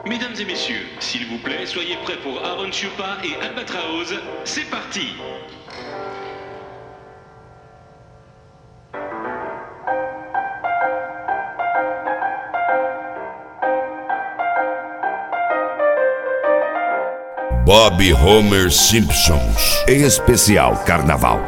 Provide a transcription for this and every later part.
Mesdames et messieurs, s'il vous plaît, soyez prêts pour Aaron Chupa et Albatraoz. C'est parti! Bob Homer Simpsons, especial Carnaval.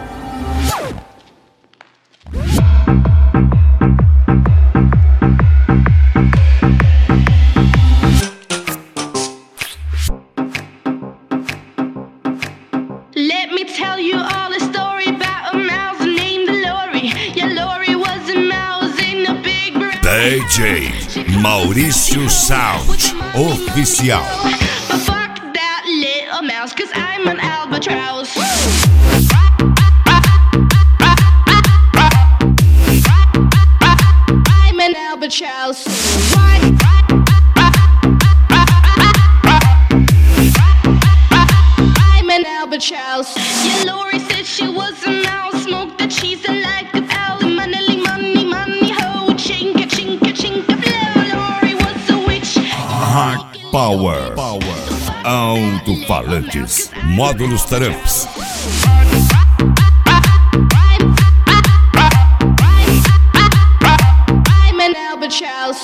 Let me tell you all a story about a mouse named Lori. Yeah, Lori was a mouse in a big brown DJ Maurício Sound, oficial. But fuck that little mouse, 'cause I'm an albatross. I'm an albatross. I'm an albatross. Yeah, Lori said she was a mouse, smoked the cheese and like a owl. Money, money, money, ho, chinka, chinka, chinka, blow. Lori was a witch. Hard Power. Alto-falantes, módulos Trumps. I'm an albatross.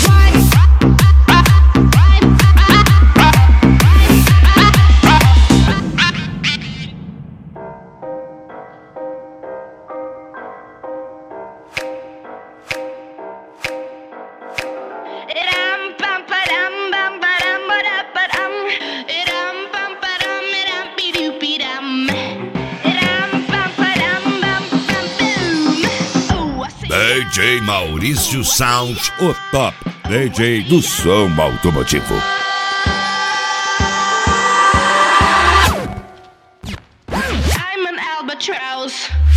DJ Maurício Sound, o top DJ do som automotivo. I'm an albatross.